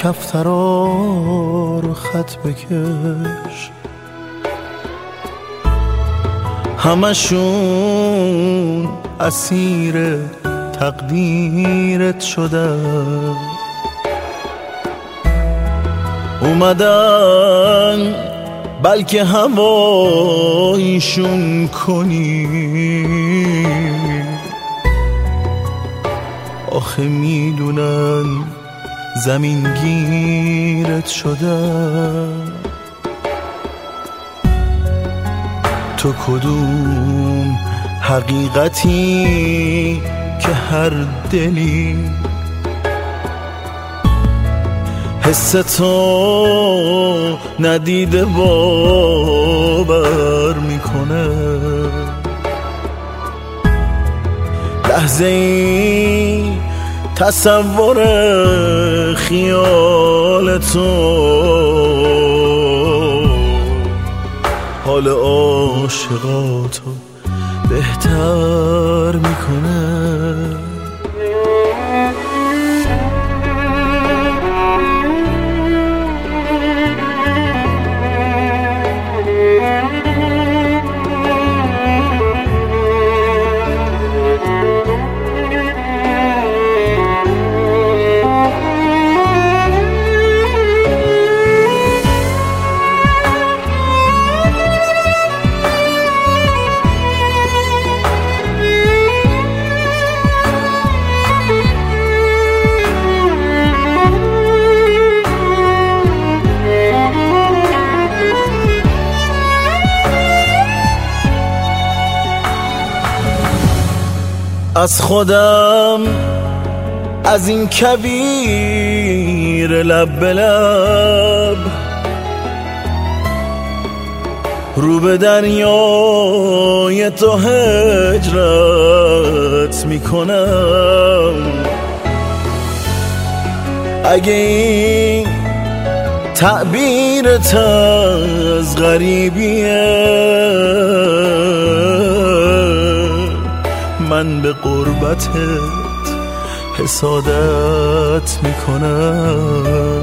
کفترا رو خط بکش، همشون اسیر تقدیرت شدن. اومدن بلکه هوایشون کنی، آخه میدونن زمین گیرت شدن. تو کدوم حقیقتی که هر دلی حس تو ندیده باور میکنه، لحظه ای تصور خیال تو حال عاشقاتو بهتر میکنه. از خودم از این کویر لب به لب رو به دریای تو هجرت میکنم. اگه این تعبیرت از غریبیه، من به قربتت حسادت میکنم.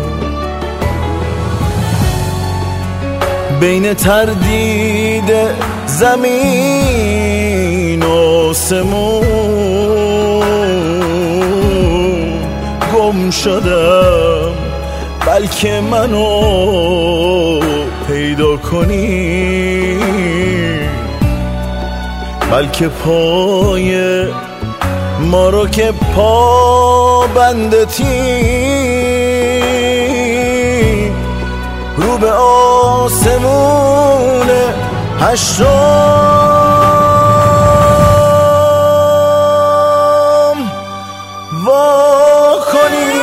بین تردید زمین و آسمون گم شدم، بلکه منو پیدا کنی، بلکه پای ما رو که پا بندتی رو به آسمون هشتم وا کنی.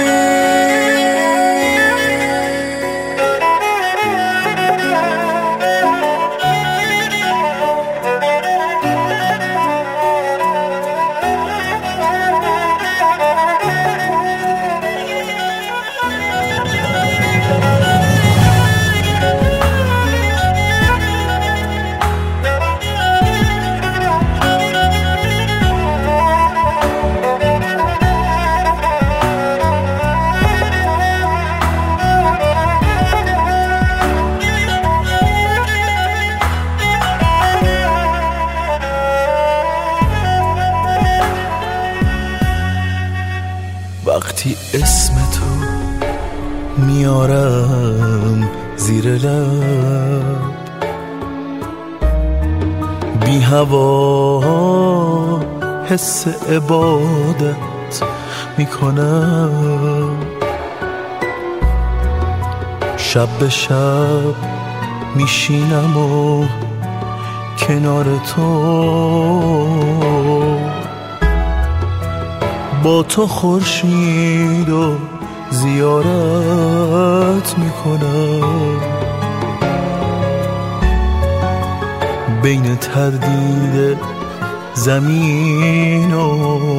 وقتی اسم تو میارم زیر لب، بی هوا حس عبادت میکنم. شب به شب میشینم و کنار تو، با تو خورشید و زیارت میکنم. بین تردید زمین و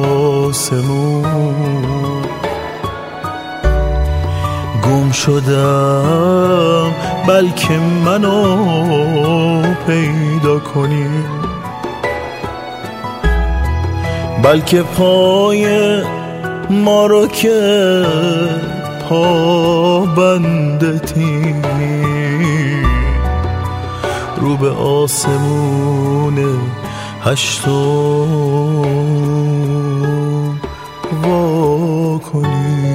آسمون گم شدم، بلکه منو پیدا کنی، بلکه پای ما رو که پابندتی رو به آسمون هشتم وا کنی.